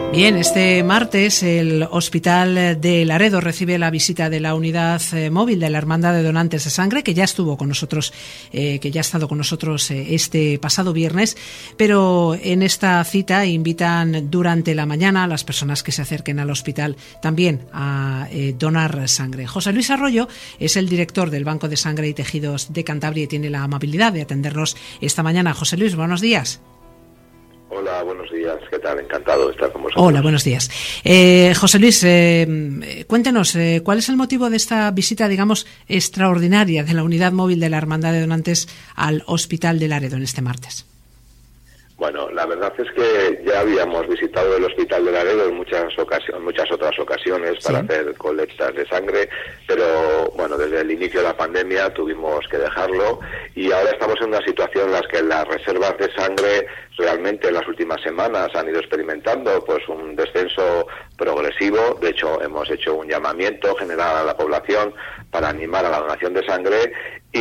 Bien, este martes el Hospital de Laredo recibe la visita de la unidad móvil de la Hermandad de Donantes de Sangre, que ya estuvo con nosotros, que ya ha estado con nosotros este pasado viernes, pero en esta cita invitan durante la mañana a las personas que se acerquen al hospital también a donar sangre. José Luis Arroyo es el director del Banco de Sangre y Tejidos de Cantabria y tiene la amabilidad de atendernos esta mañana. José Luis, buenos días. Hola, buenos días. ¿Qué tal? Encantado de estar con vosotros. Hola, buenos días. José Luis, cuéntenos, ¿cuál es el motivo de esta visita, digamos, extraordinaria de la unidad móvil de la Hermandad de Donantes al Hospital de Laredo en este martes? Bueno, la verdad es que ya habíamos visitado el Hospital de Laredo en muchas otras ocasiones para hacer colectas de sangre, pero bueno, desde el inicio de la pandemia tuvimos que dejarlo y ahora estamos en una situación en la que las reservas de sangre realmente en las últimas semanas han ido experimentando pues un descenso progresivo. De hecho, hemos hecho un llamamiento general a la población para animar a la donación de sangre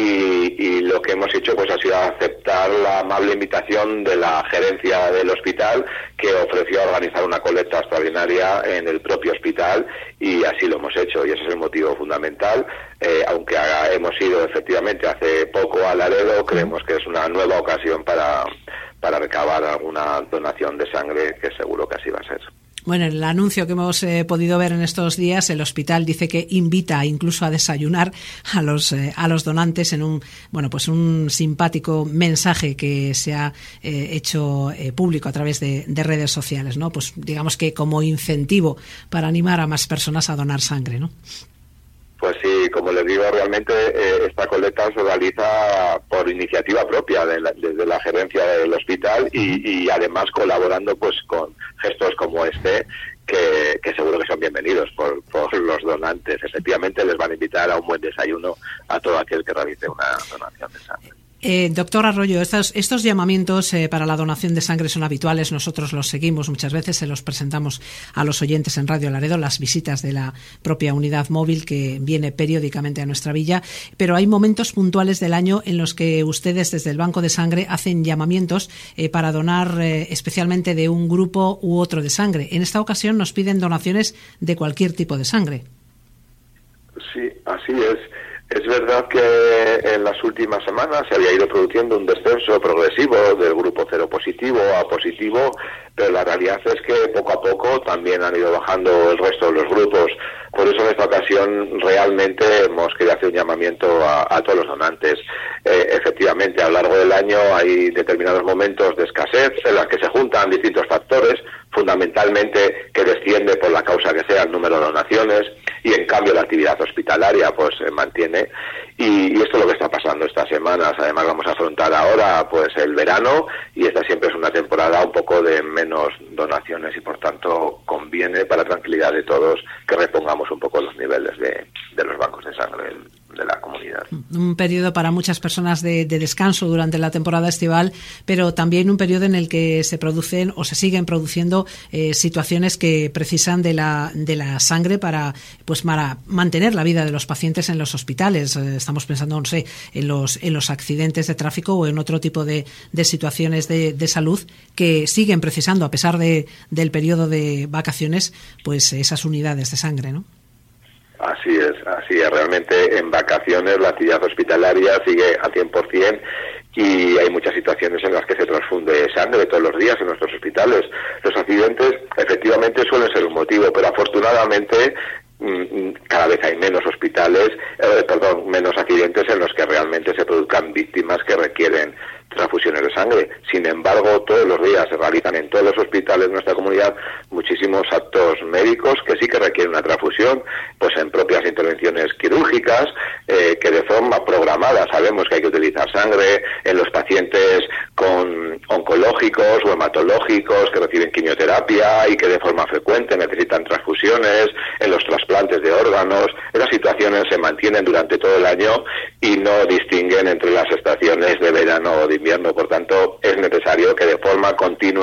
y lo que hemos hecho pues ha sido aceptar la amable invitación de la gerencia del hospital, que ofreció organizar una colecta extraordinaria en el propio hospital, y así lo hemos hecho, y ese es el motivo fundamental. Aunque hemos ido efectivamente hace poco a Laredo, creemos que es una nueva ocasión para recabar alguna donación de sangre, que seguro que así va a ser. Bueno, en el anuncio que hemos podido ver en estos días, el hospital dice que invita incluso a desayunar a los donantes en un simpático mensaje que se ha hecho público a través de redes sociales, ¿no? Pues digamos que como incentivo para animar a más personas a donar sangre, ¿no? Pues sí, como les digo, realmente esta colecta se realiza por iniciativa propia desde la gerencia del hospital y además colaborando pues con gestos como este, que seguro que son bienvenidos por los donantes. Efectivamente les van a invitar a un buen desayuno a todo aquel que realice una donación de sangre. Doctor Arroyo, estos llamamientos para la donación de sangre son habituales, nosotros los seguimos muchas veces, se los presentamos a los oyentes en Radio Laredo, las visitas de la propia unidad móvil que viene periódicamente a nuestra villa, pero hay momentos puntuales del año en los que ustedes desde el Banco de Sangre hacen llamamientos para donar especialmente de un grupo u otro de sangre. En esta ocasión nos piden donaciones de cualquier tipo de sangre. Sí, así es. Es verdad que en las últimas semanas se había ido produciendo un descenso progresivo del grupo cero positivo a positivo, pero la realidad es que poco a poco también han ido bajando el resto de los grupos. Por eso en esta ocasión realmente hemos querido hacer un llamamiento a todos los donantes. Efectivamente, a lo largo del año hay determinados momentos de escasez en las que se juntan distintos factores, fundamentalmente que desciende por la causa que sea el número de donaciones, y en cambio la actividad hospitalaria pues se mantiene, y esto es lo que está pasando estas semanas. Además vamos a afrontar ahora pues el verano, y esta siempre es una temporada un poco de menos donaciones y por tanto conviene, para tranquilidad de todos, que repongamos un poco los niveles de los bancos de sangre de la comunidad. Un periodo para muchas personas de descanso durante la temporada estival, pero también un periodo en el que se producen o se siguen produciendo situaciones que precisan de la sangre para mantener la vida de los pacientes en los hospitales. Estamos pensando, no sé, en los accidentes de tráfico o en otro tipo de situaciones de salud que siguen precisando, a pesar del periodo de vacaciones, pues esas unidades de sangre, ¿no? Así es. Realmente en vacaciones la actividad hospitalaria sigue al 100%, y hay muchas situaciones en las que se transfunde sangre todos los días en nuestros hospitales. Los accidentes efectivamente suelen ser un motivo, pero afortunadamente cada vez hay menos menos accidentes en los que realmente se produzcan víctimas que requieren transfusiones de sangre. Sin embargo, todos los días se realizan en todos los hospitales de nuestra comunidad muchísimos actos médicos que sí que requieren una transfusión, pues en propias intervenciones quirúrgicas, que de forma programada sabemos que hay que utilizar sangre, en los pacientes con oncológicos o hematológicos que reciben quimioterapia y que de forma frecuente necesitan transfusiones, en los trasplantes de órganos. Esas situaciones se mantienen durante todo el año y no distinguen entre las estaciones de verano o de invierno. Por tanto, es necesario que de forma continua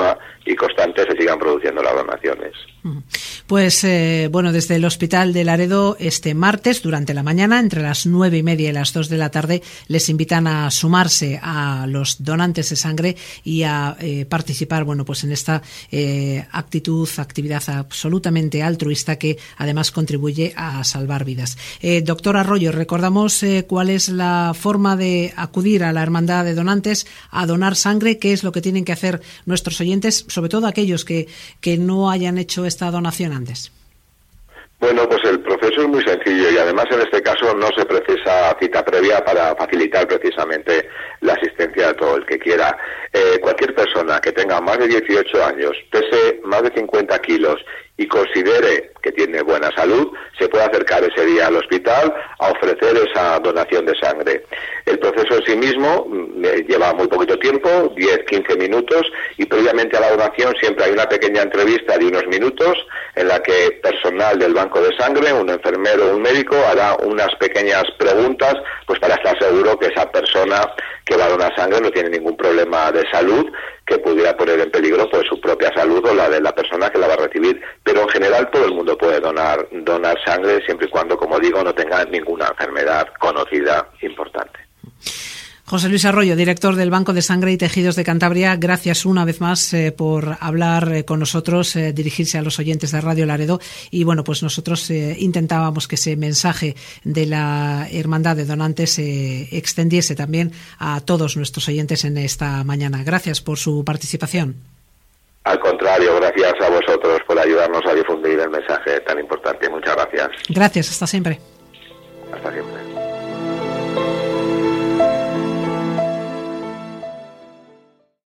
y constantes se sigan produciendo las donaciones. Pues bueno, desde el Hospital de Laredo este martes durante la mañana entre las 9:30 y las 2 de la tarde les invitan a sumarse a los donantes de sangre y a participar, bueno, pues en esta actividad absolutamente altruista que además contribuye a salvar vidas. Doctor Arroyo, recordamos cuál es la forma de acudir a la Hermandad de Donantes a donar sangre, qué es lo que tienen que hacer nuestros oyentes, sobre todo aquellos que no hayan hecho esta donación antes. Bueno, pues el proceso es muy sencillo y además en este caso no se precisa cita previa para facilitar precisamente la asistencia de todo el que quiera. Cualquier persona que tenga más de 18 años, pese más de 50 kilos y considere que tiene buena salud, se puede acercar ese día al hospital a ofrecer esa donación de sangre. El proceso en sí mismo lleva muy poquito tiempo, 10-15 minutos, y previamente a la donación siempre hay una pequeña entrevista de unos minutos en la que personal del banco de sangre, un enfermero o un médico, hará unas pequeñas preguntas pues para estar seguro que esa persona que va a donar sangre no tiene ningún problema de salud que pudiera poner en peligro pues su propia salud o la de la persona que la va a recibir. Pero en general todo el mundo puede donar sangre siempre y cuando, como digo, no tenga ninguna enfermedad conocida importante. José Luis Arroyo, director del Banco de Sangre y Tejidos de Cantabria, gracias una vez más por hablar con nosotros, dirigirse a los oyentes de Radio Laredo. Y bueno, pues nosotros intentábamos que ese mensaje de la Hermandad de Donantes se extendiese también a todos nuestros oyentes en esta mañana. Gracias por su participación. Al contrario, gracias a vosotros por ayudarnos a difundir el mensaje tan importante. Muchas gracias. Gracias, hasta siempre. Hasta siempre.